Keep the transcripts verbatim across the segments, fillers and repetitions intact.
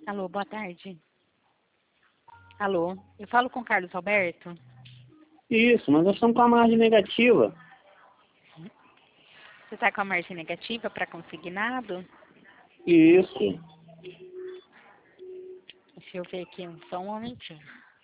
Alô, boa tarde. Alô, eu falo com o Carlos Alberto? Isso, mas nós estamos com a margem negativa. Você está com a margem negativa para consignado? Isso. Deixa eu ver aqui, só um momentinho.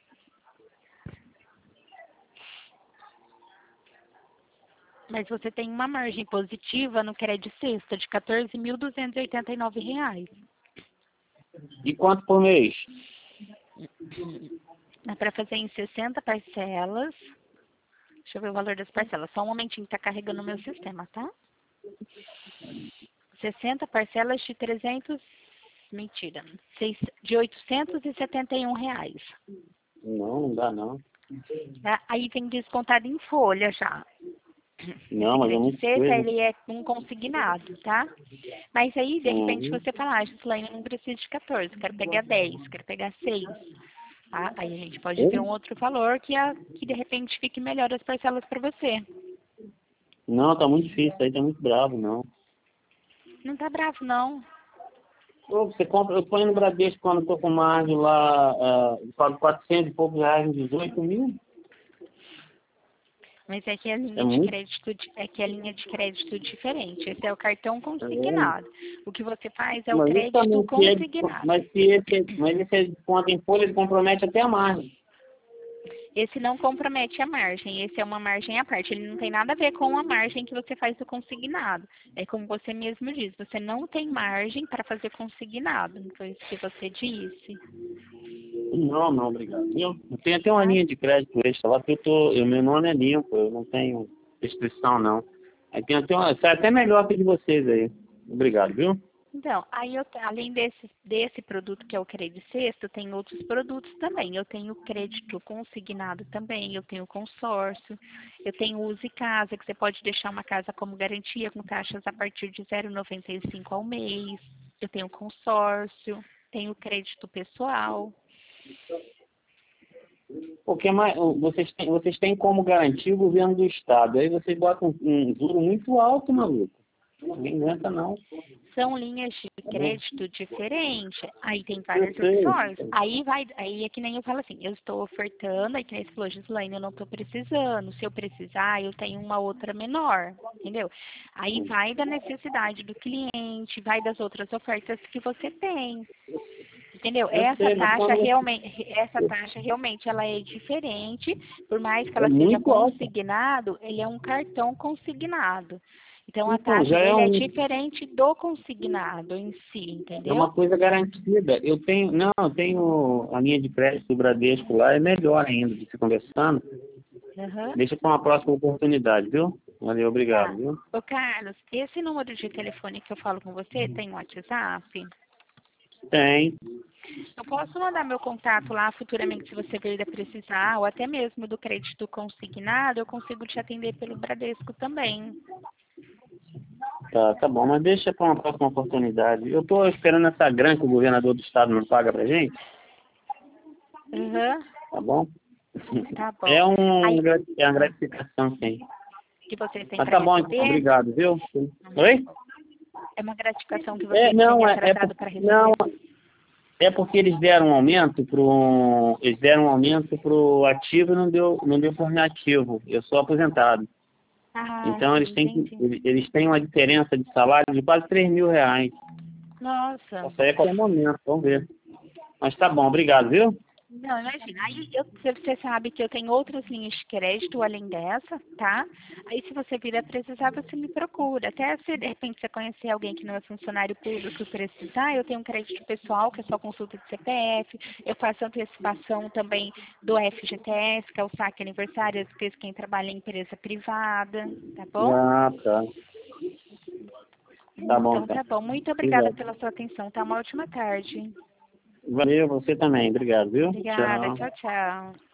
Mas você tem uma margem positiva no crédito sexta de quatorze mil duzentos e oitenta e nove reais. E quanto por mês? Dá para fazer em sessenta parcelas. Deixa eu ver o valor das parcelas. Só um momentinho que está carregando o meu sistema, tá? sessenta parcelas de trezentos... Mentira. seis, de oitocentos e setenta e um reais. Não, não dá não. Tá? Aí vem descontado em folha já. Não, mas é muito Sexta, coisa. ele é um consignado, tá? Mas aí, de repente, Uhum. você fala, ah, Gislaine, eu não preciso de quatorze, quero pegar dez, quero pegar seis. Tá? Aí a gente pode ver um outro valor que, a, que de repente fique melhor as parcelas para você. Não, tá muito difícil, aí tá muito bravo, não. Não tá bravo, não. Pô, você compra, eu ponho no Bradesco quando eu tô com margem lá, uh, eu pago quatrocentos e poucos reais em dezoito mil. Mas é que a linha É de muito. crédito é que a linha de crédito diferente. Esse é o cartão É. consignado. O que você faz é o Mas crédito justamente, se é, consignado. mas se esse, mas esse é desconto em folha, ele compromete até a margem. Esse não compromete a margem, esse é uma margem à parte. Ele não tem nada a ver com a margem que você faz do consignado. É como você mesmo diz, você não tem margem para fazer consignado. Não foi isso que você disse. Não, não, obrigado. Eu, eu tenho até uma Tá? linha de crédito extra lá, porque eu tô, eu, meu nome é limpo, eu não tenho restrição não. Aí tem até uma, sai até melhor que a de vocês aí. Obrigado, viu? Então, aí eu, te- além desse, desse produto que é o crédito sexto, tem outros produtos também. Eu tenho crédito consignado também, eu tenho consórcio, eu tenho Use Casa, que você pode deixar uma casa como garantia com taxas a partir de zero vírgula noventa e cinco ao mês. Eu tenho consórcio, tenho crédito pessoal. Porque mais, vocês, têm, vocês têm como garantir o governo do estado. Aí vocês botam um, um juro muito alto, maluco. Ninguém aguenta não. São linhas de Tá bom? crédito diferentes, aí tem Eu várias sei. opções. Aí vai, aí é que nem eu falo assim, eu estou ofertando, aí que nem você falou, Gislaine, eu não estou precisando. Se eu precisar, eu tenho uma outra menor, entendeu? Aí vai da necessidade do cliente, vai das outras ofertas que você tem. Entendeu? Eu Essa sei, mas taxa quando você, realmente, essa taxa realmente ela é diferente, por mais que é ela seja muito alta. consignado, ele é um cartão consignado. Então a Então, taxa já é dele é um, diferente do consignado em si, é entendeu? uma coisa garantida. Eu tenho, não, eu tenho a linha de crédito do Bradesco lá, é melhor ainda de se conversando. Aham. Deixa para uma próxima oportunidade, viu? Valeu, obrigado, Tá. viu? Ô Carlos, esse número de telefone que eu falo com você tem WhatsApp? Tem. Eu posso mandar meu contato lá futuramente se você vir a precisar, ou até mesmo do crédito consignado, eu consigo te atender pelo Bradesco também. Tá, tá bom, mas deixa para uma próxima oportunidade. Eu tô esperando essa grana que o governador do estado não paga pra gente, Aham. tá bom? Tá É, bom. um, Aí, é uma gratificação, sim. que vocês têm Mas para tá bom, então, receber, obrigado, viu? Oi? é uma gratificação que É, vocês têm não, é, é, por- atrasado para não, receber. é porque eles deram um aumento pro, eles deram um aumento pro ativo e não deu, não deu por inativo. Eu sou aposentado. Ah, Então eles sim, têm que, entendi. eles eles têm uma diferença de salário de quase três mil reais. Nossa. Isso aí é qualquer momento, vamos ver. Mas tá bom, obrigado, viu? Não, imagina. Aí eu, você sabe que eu tenho outras linhas de crédito além dessa, tá? Aí se você vir a precisar, você me procura. Até se de repente você conhecer alguém que não é funcionário público e precisar, eu tenho um crédito pessoal, que é só consulta de C P F. Eu faço antecipação também do F G T S, que é o saque aniversário, às vezes quem trabalha em empresa privada, tá bom? Ah, tá. Tá bom, Então então. tá bom. Muito obrigada Obrigado. pela sua atenção. Tá uma ótima tarde. Valeu, você também. Obrigado, viu? Obrigada. Tchau. Tchau, tchau.